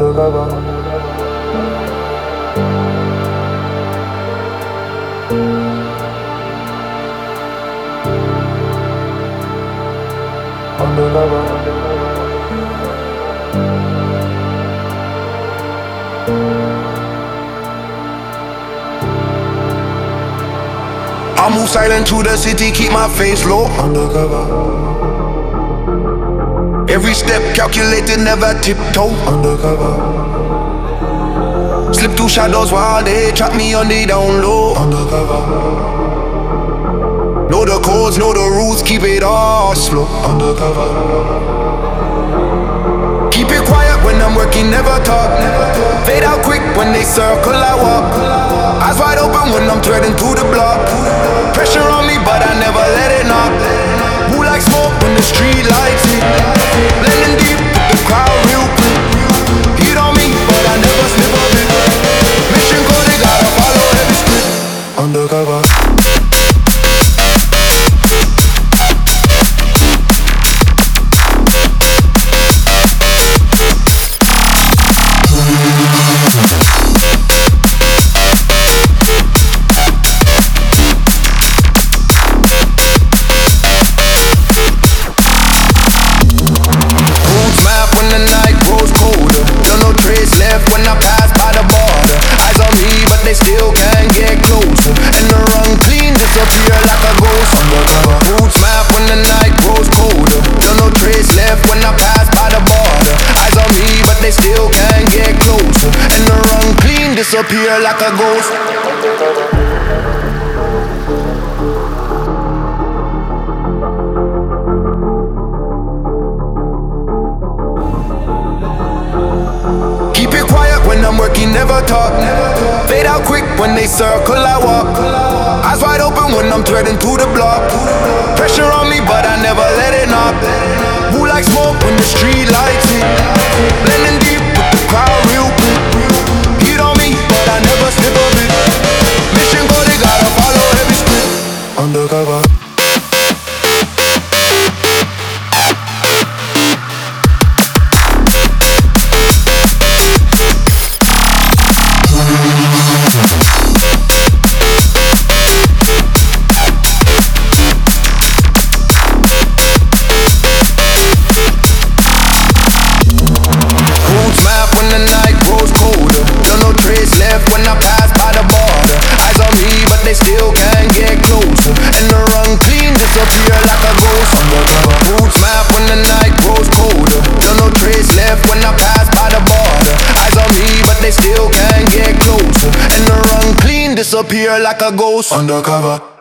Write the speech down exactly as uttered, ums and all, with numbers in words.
Undercover. Undercover. I move silent through the city, keep my face low. Undercover. Every step calculated, never tiptoe. Undercover. Slip through shadows while they trap me on the down low. Undercover. Know the codes, know the rules, keep it all slow. Undercover. Keep it quiet when I'm working, never talk. Fade out quick when they circle, I walk. Eyes wide open when I'm threading through the block. Pressure on me, but I never let it knock. Move like smoke when the street lights hit. Blending deep with the crowd real quick. Heat on me, but I never slip up it. Mission code, they gotta follow every script. Undercover. When I pass by the border, eyes on me, but they still can't get closer. And the run clean, disappear like a ghost. Undercover. Roots map when the night grows colder. Still no trace left when I pass by the border. Eyes on me, but they still can't get closer. And the run clean, disappear like a ghost. When I'm working, never talk. Fade out quick when they circle, I walk. Eyes wide open when I'm threading through the block. Pressure on me, but I never let it knock. Move like smoke when the street lights hit. Blending deep with the crowd real quick. Heat on me, but I never slip a bit. Mission code, they gotta follow every script. Undercover. When I pass by the border, eyes on me, but they still can't get closer. And the run clean, disappear like a ghost. Undercover. Roots map when the night grows colder. Still no trace left when I pass by the border. Eyes on me, but they still can't get closer. And the run clean, disappear like a ghost. Undercover.